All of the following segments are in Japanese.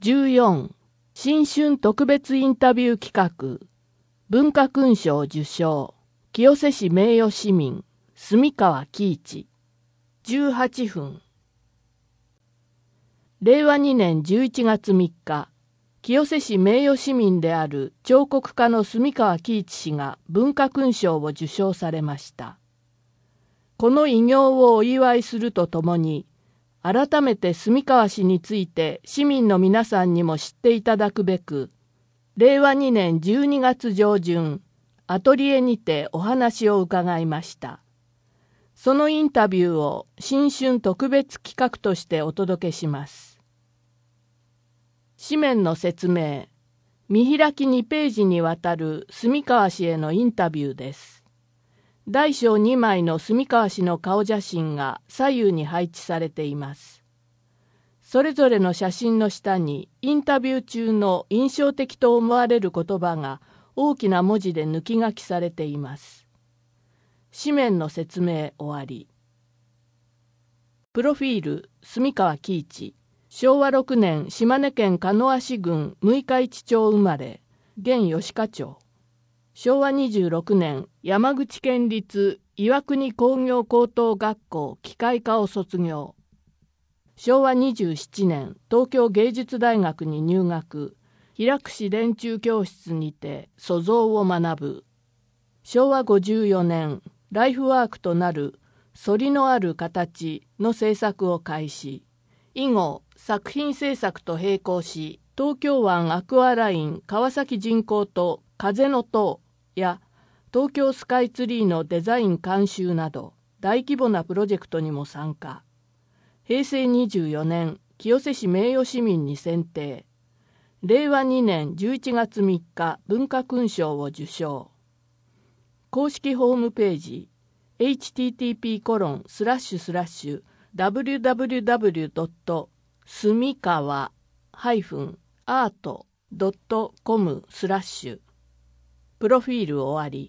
14新春特別インタビュー企画文化勲章受章清瀬市名誉市民住川喜一18分令和2年11月3日清瀬市名誉市民である彫刻家の住川喜一氏が文化勲章を受章されました。この偉業をお祝いするとともに改めて住川氏について市民の皆さんにも知っていただくべく、令和2年12月上旬、アトリエにてお話を伺いました。そのインタビューを新春特別企画としてお届けします。紙面の説明、見開き2ページにわたる住川氏へのインタビューです。大小2枚の住川氏の顔写真が左右に配置されています。それぞれの写真の下にインタビュー中の印象的と思われる言葉が大きな文字で抜き書きされています。紙面の説明終わり。プロフィール、住川喜一。昭和6年島根県鹿屋市郡六日市町生まれ、現吉川町。昭和26年山口県立岩国工業高等学校機械科を卒業。昭和27年東京芸術大学に入学。平櫛練鍮教室にて塑造を学ぶ。昭和54年ライフワークとなる反りのある形の制作を開始。以後作品制作と並行し東京湾アクアライン川崎人工と風の塔や東京スカイツリーのデザイン監修など大規模なプロジェクトにも参加。平成24年清瀬市名誉市民に選定。令和2年11月3日文化勲章を受章。公式ホームページ http://www. 住川-art.com/ プロフィール終わり。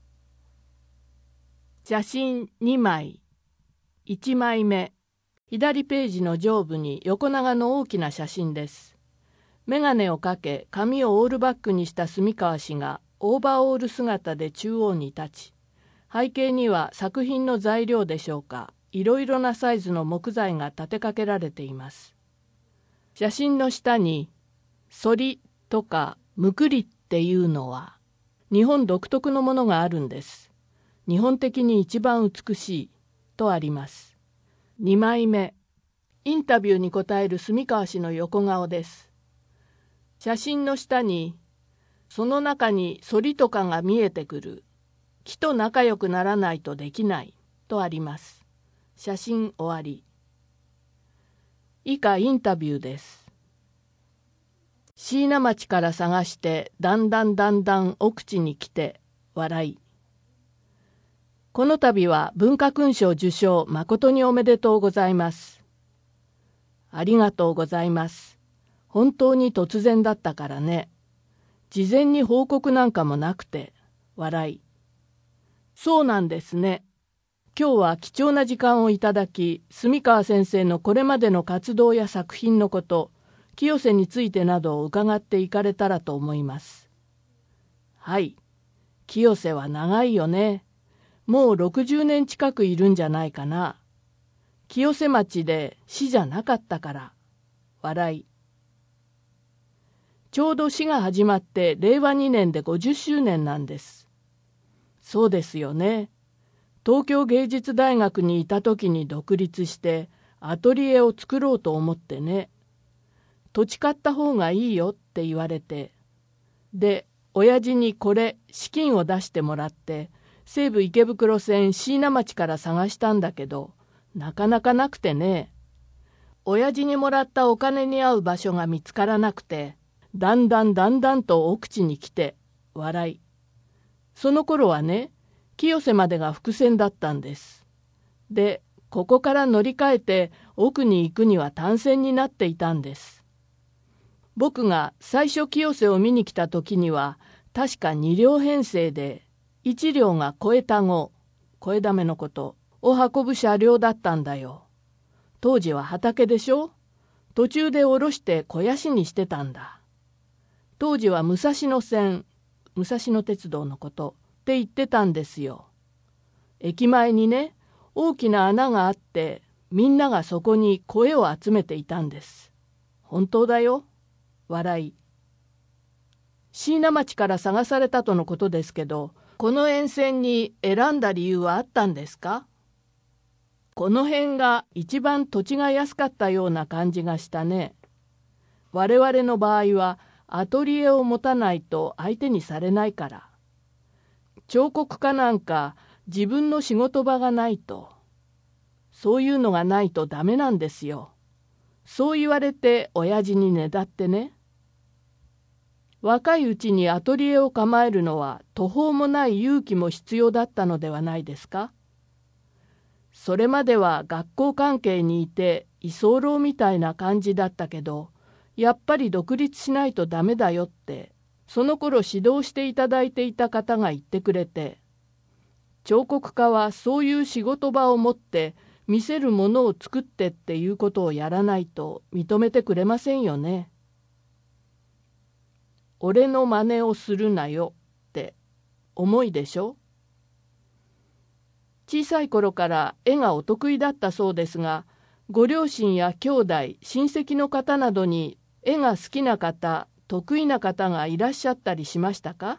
写真2枚。1枚目。左ページの上部に横長の大きな写真です。眼鏡をかけ、髪をオールバックにした住川氏がオーバーオール姿で中央に立ち、背景には作品の材料でしょうか、いろいろなサイズの木材が立てかけられています。写真の下に、反りとかむくりっていうのは、日本独特のものがあるんです。日本的に一番美しいとあります。2枚目。インタビューに答える住川氏の横顔です。写真の下に、その中に反りとかが見えてくる。木と仲良くならないとできないとあります。写真終わり。以下インタビューです。椎名町から探してだんだん奥地に来て笑い。この度は文化勲章受章誠におめでとうございます。ありがとうございます。本当に突然だったからね。事前に報告なんかもなくて笑い。そうなんですね。今日は貴重な時間をいただき、住川先生のこれまでの活動や作品のこと、清瀬についてなどを伺っていかれたらと思います。はい。清瀬は長いよね。もう60年近くいるんじゃないかな。清瀬町で市じゃなかったから。笑い。ちょうど市が始まって令和2年で50周年なんです。そうですよね。東京芸術大学にいた時に独立してアトリエを作ろうと思ってね。土地買った方がいいよって言われて。で、親父にこれ資金を出してもらって西武池袋線椎名町から探したんだけどなかなかなくてね。親父にもらったお金に合う場所が見つからなくてだんだんと奥地に来て笑い。その頃はね、清瀬までが伏線だったんです。で、ここから乗り換えて奥に行くには単線になっていたんです。僕が最初清瀬を見に来た時には確か2両編成で1両が声田子、声だめのことを運ぶ車両だったんだよ。当時は畑でしょ。 途中で降ろして肥やしにしてたんだ。当時は武蔵野線、武蔵野鉄道のことって言ってたんですよ。駅前にね、大きな穴があって、みんながそこに声を集めていたんです。本当だよ。笑い。椎名町から探されたとのことですけど、この沿線に選んだ理由はあったんですか？この辺が一番土地が安かったような感じがしたね。我々の場合はアトリエを持たないと相手にされないから。彫刻家なんか自分の仕事場がないと。そういうのがないとダメなんですよ。そう言われて親父にねだってね。若いうちにアトリエを構えるのは途方もない勇気も必要だったのではないですか？それまでは学校関係にいて居候みたいな感じだったけど、やっぱり独立しないとダメだよって、その頃指導していただいていた方が言ってくれて、彫刻家はそういう仕事場を持って見せるものを作ってっていうことをやらないと認めてくれませんよね。俺の真似をするなよって重いでしょ。小さい頃から絵がお得意だったそうですが、ご両親や兄弟、親戚の方などに絵が好きな方、得意な方がいらっしゃったりしましたか？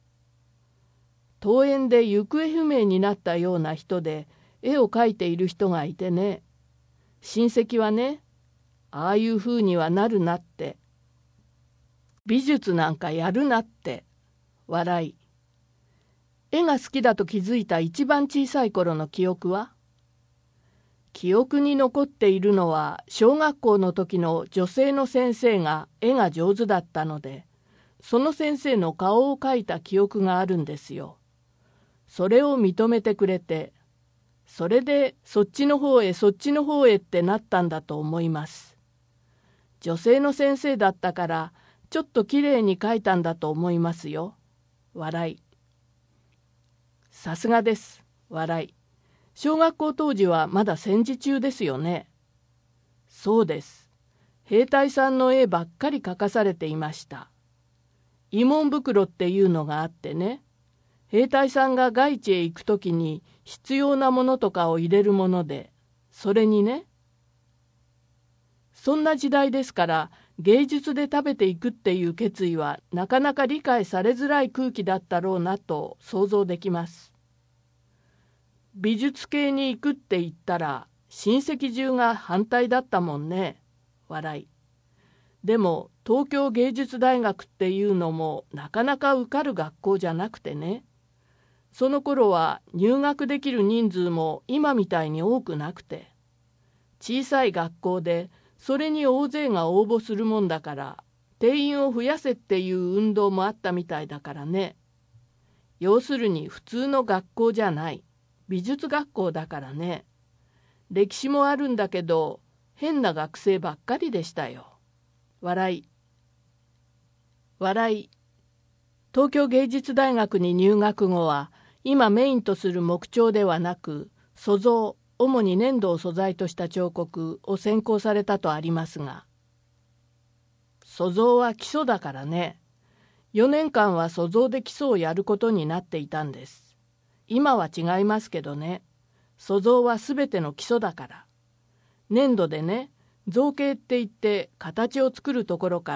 桃園で行方不明になったような人で絵を描いている人がいてね、親戚はね、ああいうふうにはなるなって、美術なんかやるなって笑い。絵が好きだと気づいた一番小さい頃の記憶は？記憶に残っているのは小学校の時の女性の先生が絵が上手だったので、その先生の顔を描いた記憶があるんですよ。それを認めてくれて、それでそっちの方へそっちの方へってなったんだと思います。女性の先生だったからちょっときれいに描いたんだと思いますよ。笑い。さすがです。笑い。小学校当時はまだ戦時中ですよね。そうです。兵隊さんの絵ばっかり描かされていました。慰問袋っていうのがあってね、兵隊さんが外地へ行くときに必要なものとかを入れるもので、それにね、そんな時代ですから芸術で食べていくっていう決意はなかなか理解されづらい空気だったろうなと想像できます。美術系に行くって言ったら親戚中が反対だったもんね。笑い。でも東京芸術大学っていうのもなかなか受かる学校じゃなくてね。その頃は入学できる人数も今みたいに多くなくて、小さい学校でそれに大勢が応募するもんだから定員を増やせっていう運動もあったみたいだからね。要するに普通の学校じゃない。美術学校だからね。歴史もあるんだけど変な学生ばっかりでしたよ。笑い。笑い。東京芸術大学に入学後は今メインとする木彫ではなく塑像、主に粘土を素材とした彫刻を専攻されたとありますが、塑像は基礎だからね。4年間は塑像で基礎をやることになっていたんです。今は違いますけどね。塑像はすべての基礎だから。粘土でね、造形って言って形を作るところから。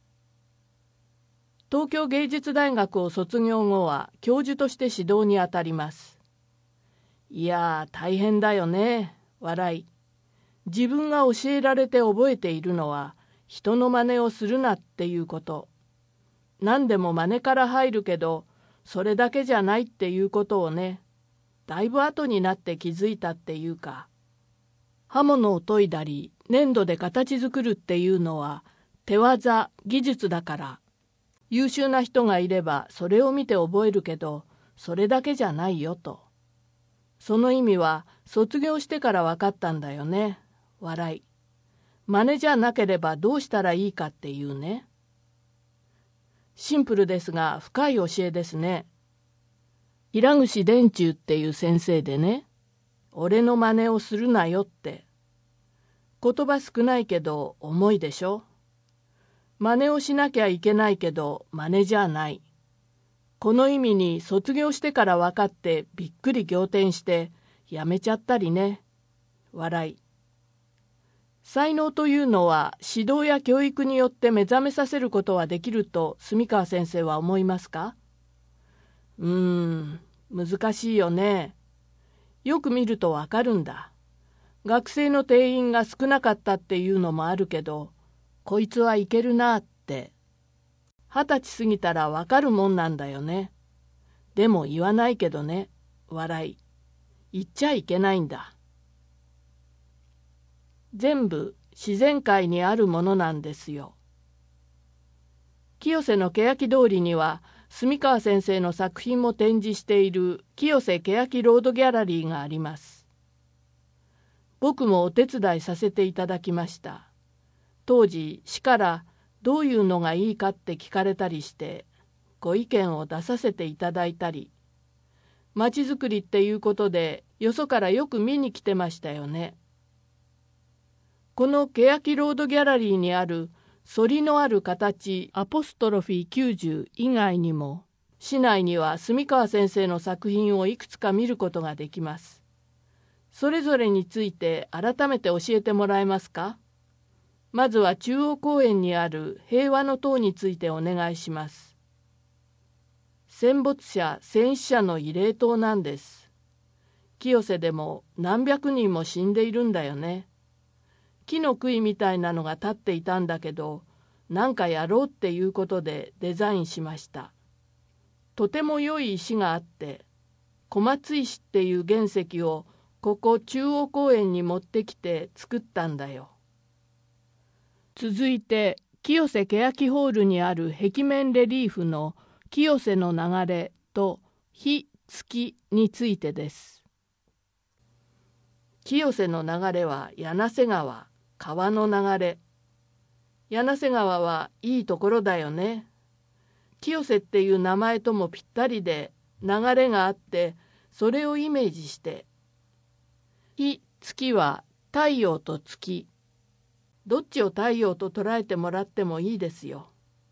東京芸術大学を卒業後は教授として指導にあたります。いやー大変だよね。笑い。自分が教えられて覚えているのは人の真似をするなっていうこと。何でも真似から入るけどそれだけじゃないっていうことをね、だいぶ後になって気づいたっていうか、刃物を研いだり粘土で形作るっていうのは手技、技術だから、優秀な人がいればそれを見て覚えるけどそれだけじゃないよと。その意味は卒業してから分かったんだよね。笑い。真似じゃなければどうしたらいいかっていうね。シンプルですが深い教えですね。平口伝中っていう先生でね、俺の真似をするなよって。 言葉少ないけど重いでしょ。真似をしなきゃいけないけど真似じゃない。この意味に卒業してから分かってびっくり仰天してやめちゃったりね。笑い。才能というのは指導や教育によって目覚めさせることはできると住川先生は思いますか？難しいよね。よく見るとわかるんだ。学生の定員が少なかったっていうのもあるけど、こいつはいけるなって。20歳過ぎたらわかるもんなんだよね。でも言わないけどね。笑い。言っちゃいけないんだ。全部自然界にあるものなんですよ。清瀬の欅通りには住川先生の作品も展示している清瀬欅ロードギャラリーがあります。僕もお手伝いさせていただきました。当時市からどういうのがいいかって聞かれたりしてご意見を出させていただいたり、まちづくりっていうことでよそからよく見に来てましたよね。この欅ロードギャラリーにある反りのある形アポストロフィー90以外にも市内には住川先生の作品をいくつか見ることができます。それぞれについて改めて教えてもらえますか？まずは中央公園にある平和の塔についてお願いします。戦没者戦死者の慰霊塔なんです。清瀬でも何百人も死んでいるんだよね。木の杭みたいなのが立っていたんだけど、なんかやろうっていうことでデザインしました。とても良い石があって、小松石っていう原石をここ中央公園に持ってきて作ったんだよ。続いて清瀬欅ホールにある壁面レリーフの清瀬の流れと日月についてです。清瀬の流れは柳瀬川、川の流れ。柳瀬川はいいところだよね。清瀬っていう名前ともぴったりで流れがあってそれをイメージして。日月は太陽と月。どっちを太陽と捉えてもらってもいいですよ。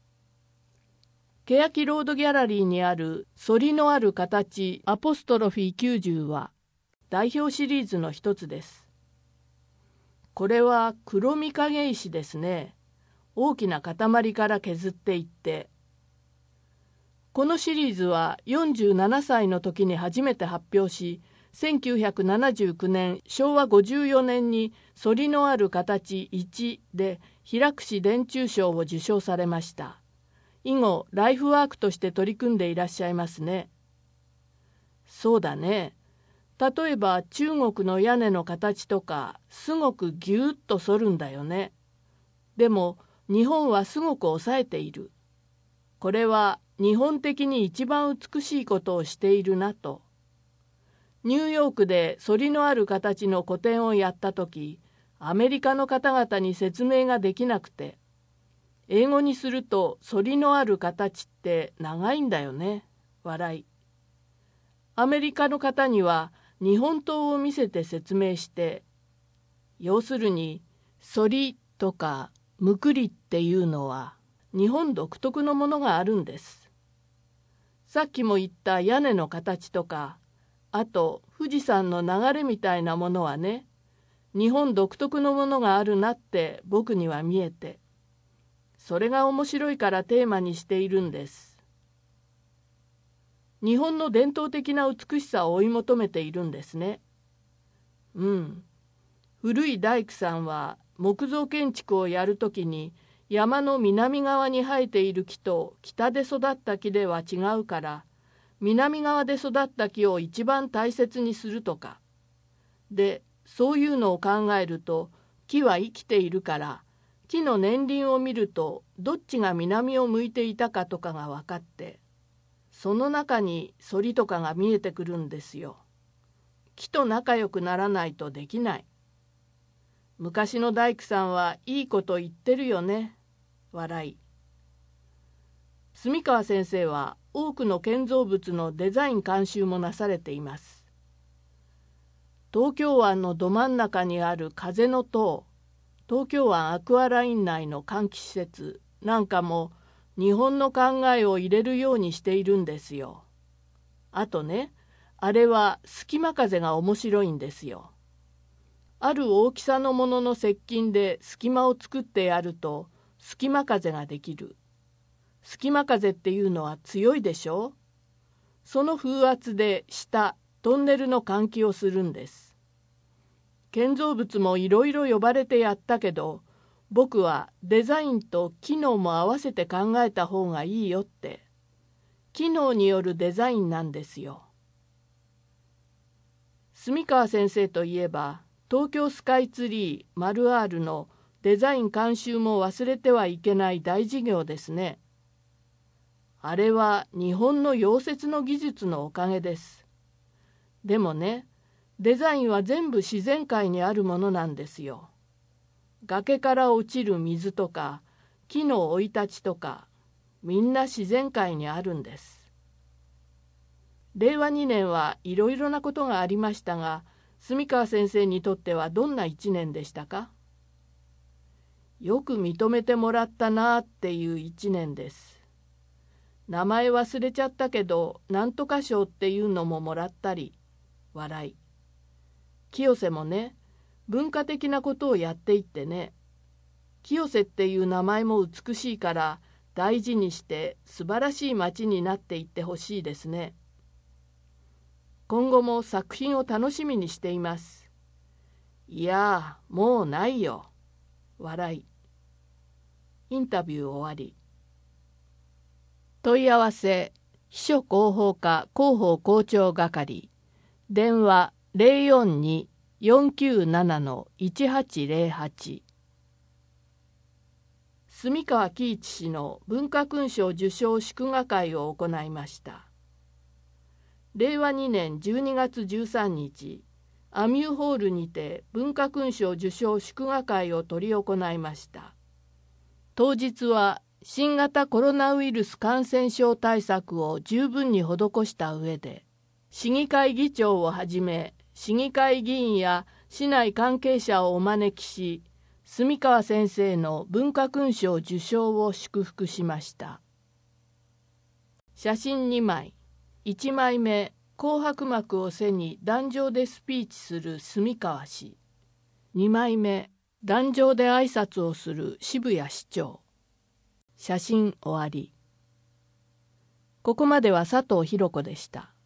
欅ロードギャラリーにある反りのある形アポストロフィー90は代表シリーズの一つです。これは黒御影石ですね。大きな塊から削っていって。このシリーズは47歳の時に初めて発表し、1979年昭和54年に反りのある形1で平櫛伝中賞を受賞されました。以後ライフワークとして取り組んでいらっしゃいますね。そうだね。例えば中国の屋根の形とかすごくぎゅーっと反るんだよね。でも日本はすごく抑えている。これは日本的に一番美しいことをしているなと。ニューヨークで反りのある形の個展をやった時、アメリカの方々に説明ができなくて、英語にすると反りのある形って長いんだよね。笑い。アメリカの方には日本刀を見せて説明して、要するに反りとかむくりっていうのは日本独特のものがあるんです。さっきも言った屋根の形とか、あと富士山の流れみたいなものはね、日本独特のものがあるなって僕には見えて、それが面白いからテーマにしているんです。日本の伝統的な美しさを追い求めているんですね。古い大工さんは木造建築をやるときに山の南側に生えている木と北で育った木では違うから、南側で育った木を一番大切にするとか。で、そういうのを考えると、木は生きているから、木の年輪を見るとどっちが南を向いていたかとかが分かって、その中に反りとかが見えてくるんですよ。木と仲良くならないとできない。昔の大工さんはいいこと言ってるよね。笑い。住川先生は多くの建造物のデザイン監修もなされています。東京湾のど真ん中にある風の塔、 東京湾アクアライン内の換気施設なんかも日本の考えを入れるようにしているんですよ。あとね、あれは隙間風が面白いんですよ。ある大きさのものの接近で隙間を作ってやると隙間風ができる。隙間風っていうのは強いでしょ。その風圧で下、トンネルの換気をするんです。建造物もいろいろ呼ばれてやったけど、僕はデザインと機能も合わせて考えた方がいいよって。機能によるデザインなんですよ。住川先生といえば、東京スカイツリー丸 R のデザイン監修も忘れてはいけない大事業ですね。あれは日本の溶接の技術のおかげです。でもね、デザインは全部自然界にあるものなんですよ。崖から落ちる水とか、木の生い立ちとか、みんな自然界にあるんです。令和2年はいろいろなことがありましたが、住川先生にとってはどんな1年でしたか？よく認めてもらったなっていう1年です。名前忘れちゃったけど、なんとか賞っていうのももらったり、笑い。清瀬もね、文化的なことをやっていってね。清瀬っていう名前も美しいから大事にして素晴らしい街になっていってほしいですね。今後も作品を楽しみにしています。いやー、もうないよ。笑い。インタビュー終わり。問い合わせ、秘書広報課広報校長係。電話042-497-1808。住川喜一氏の文化勲章受章祝賀会を行いました。令和2年12月13日、アミューホールにて文化勲章受章祝賀会を執り行いました。当日は新型コロナウイルス感染症対策を十分に施した上で、市議会議長をはじめ市議会議員や市内関係者をお招きし、住川先生の文化勲章受章を祝福しました。写真2枚。1枚目、紅白幕を背に壇上でスピーチする住川氏。2枚目、壇上で挨拶をする渋谷市長。写真終わり。ここまでは佐藤弘子でした。